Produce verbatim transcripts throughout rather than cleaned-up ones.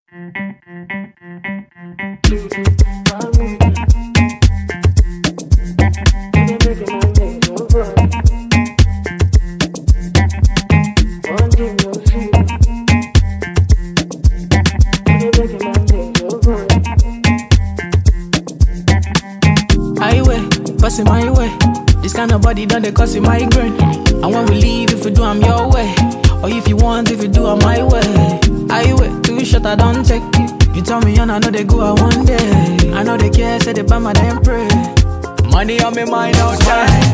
Passing my way. This kind of body done they cause you migraine. And when we leave, if you do, I'm your way. Or if you want, if you do, I'm my way. I wait, too short, I don't take. You tell me, and I know they go out one day. I know they care, say they buy my damn pray. Money on me mind all time.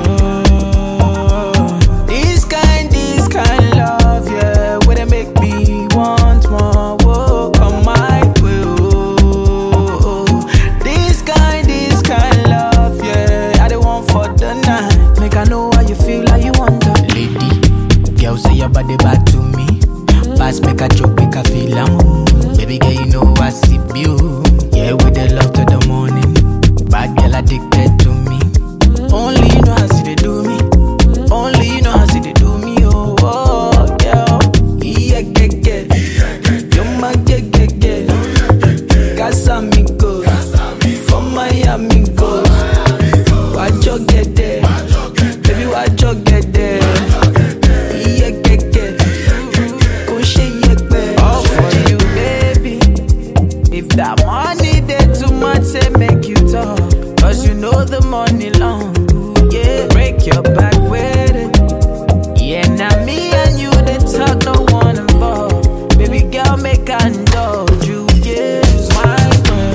This kind, this kind love, yeah. Where they make me want more. Whoa, come my way. Oh, this kind, this kind love, yeah. I the one for the night. Make I know how you feel, how you want to. Lady, girl say your body bad to me. Pass make a joke, make a feel am. Baby girl, you know I see you. Yeah, with the love to the morning. Bad girl addicted to me. Only you know how see they do me. Only you know how see they do me. Oh, oh girl. Yeah, get, get. You're my get, get, get. Casamigos. From Miami, go. Why'd you get there? Baby, why'd you get there? Yeah, get, get. Go shake your bed. All for you, baby. If that money there too much, say make you talk. Cause you know the money long. Yeah, break your back with it. Yeah, now me and you, they talk, no one involved. Baby girl, make I indulge you. Yeah, my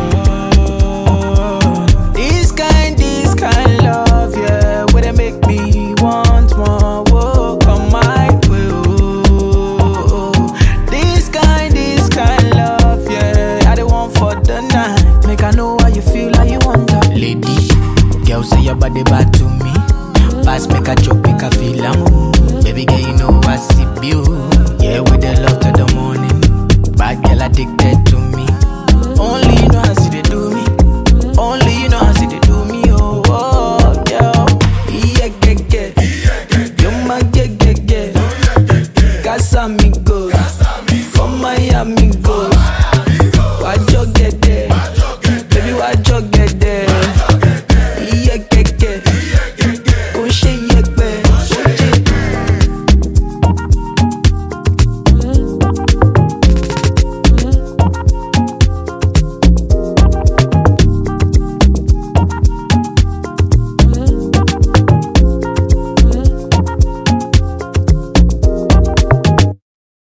girl. This kind, this kind love, yeah. Where they make me want more. Whoa, come my way. Oh, this kind, this kind love, yeah. I the one for the night. Make I know how you feel, how you want to. Lady, girl say your body bad to me. Pass make a joke, make a feel am. Baby girl, you know I see you. Yeah, with the love to the morning. Bad girl addicted to me. Only you know how see they do me. Only you know how see they do me. Oh, oh girl. Yeah, get, get. You're my get, get, get. Casamigos. From Miami, go.